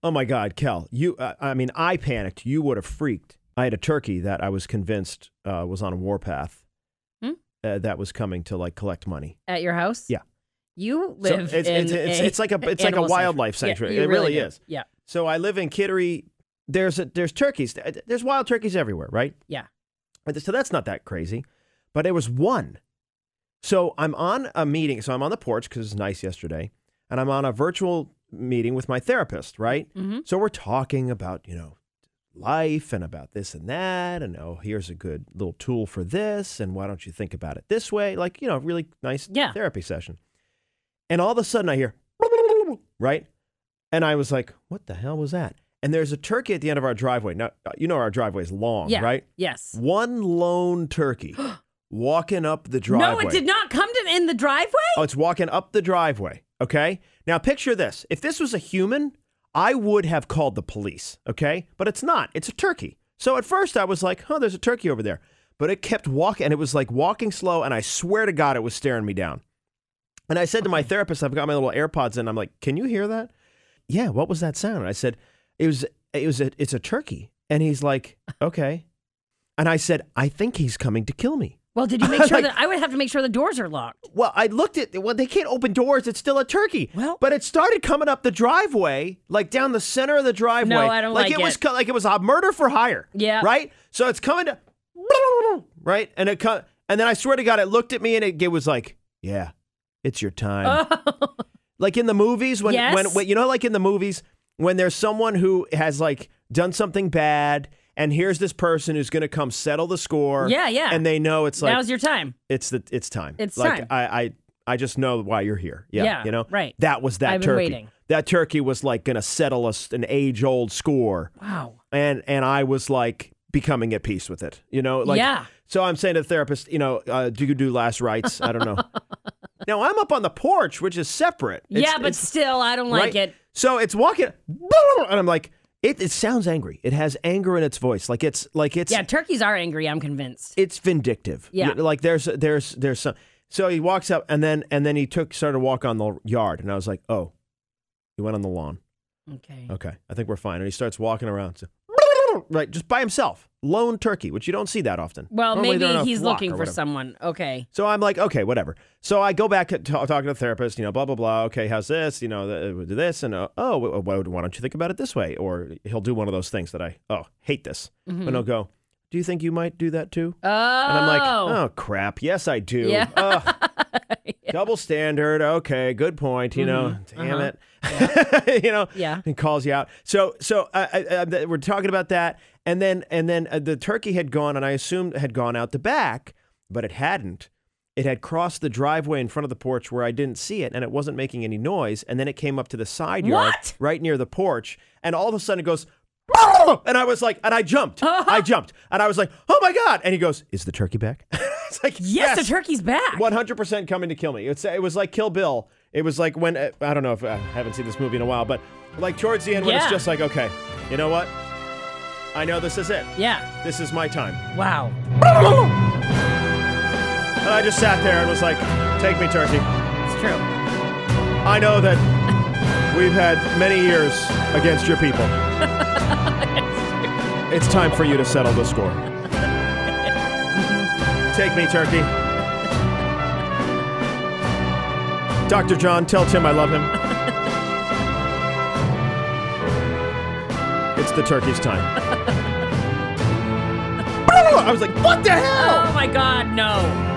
Oh my God, Kel, I panicked. You would have freaked. I had a turkey that I was convinced was on a warpath that was coming to like collect money. At your house? Yeah. You live it's like a wildlife sanctuary. Yeah, it really is. Yeah. So I live in Kittery. There's turkeys. There's wild turkeys everywhere, right? Yeah. So that's not that crazy. But it was one. So I'm on a meeting. So I'm on the porch because it's nice yesterday. And I'm on a virtual meeting with my therapist, right? Mm-hmm. So we're talking about, life and about this and that. And, here's a good little tool for this. And why don't you think about it this way? Like, really nice therapy session. And all of a sudden I hear, right? And I was like, what the hell was that? And there's a turkey at the end of our driveway. Now, our driveway is long, right? Yes. One lone turkey walking up the driveway. No, it did not come in the driveway? Oh, it's walking up the driveway, okay? Now, picture this. If this was a human, I would have called the police, okay? But it's not. It's a turkey. So at first I was like, there's a turkey over there. But it kept walking, and it was like walking slow, and I swear to God it was staring me down. And I said to my therapist, I've got my little AirPods in, I'm like, can you hear that? Yeah, what was that sound? And I said, it's a turkey. And he's like, okay. And I said, I think he's coming to kill me. Well, did you make sure I would have to make sure the doors are locked? Well, I looked they can't open doors. It's still a turkey. Well, but it started coming up the driveway, like down the center of the driveway. No, I don't like it. Like it was a murder for hire. Yeah. Right? So it's coming to, right? And and then I swear to God, it looked at me and it was like, yeah, it's your time. Oh. Like in the movies, when like in the movies, when there's someone who has like done something bad, and here's this person who's going to come settle the score. Yeah, yeah. And they know it's like, now's your time. It's time. It's like, time. I just know why you're here. Yeah. Right. That was that I've turkey. been waiting. That turkey was like going to settle an age-old score. Wow. And I was like becoming at peace with it. Yeah. So I'm saying to the therapist, do you do last rites? I don't know. Now I'm up on the porch, which is separate. But still, I don't like it. So it's walking, and I'm like, it sounds angry. It has anger in its voice. Like it's. Yeah, turkeys are angry. I'm convinced. It's vindictive. Yeah. Like there's some. So he walks up and then he started to walk on the yard, and I was like, oh, he went on the lawn. Okay. I think we're fine. And he starts walking around. So, right, just by himself, lone turkey, which you don't see that often. Well, Normally maybe he's flock looking or for whatever. someone. Okay. So I'm like, okay, whatever. So I go back to talking to the therapist, blah, blah, blah. Okay, how's this? Do this. And, why don't you think about it this way? Or he'll do one of those things that I hate this. Mm-hmm. And he'll go, do you think you might do that too? Oh. And I'm like, oh, crap. Yes, I do. Yeah. Yeah. Double standard. Okay, good point. Damn it. Yeah. He calls you out. So we're talking about that. And then the turkey had gone, and I assumed had gone out the back, but it hadn't. It had crossed the driveway in front of the porch where I didn't see it, and it wasn't making any noise. And then it came up to the side yard right near the porch, and all of a sudden it goes, and I was like, and I jumped. I jumped, and I was like, oh my God! And he goes, is the turkey back? It's like, yes, the turkey's back. 100% coming to kill me. It was like Kill Bill. It was like when I don't know if I haven't seen this movie in a while, but like towards the end when it's just like, okay, you know what? I know this is it. Yeah. This is my time. Wow. And I just sat there and was like, take me, turkey. It's true. I know that we've had many years against your people. It's time for you to settle the score. Take me, turkey. Dr. John, tell Tim I love him. It's the turkey's time. I was like, what the hell? Oh my God, no.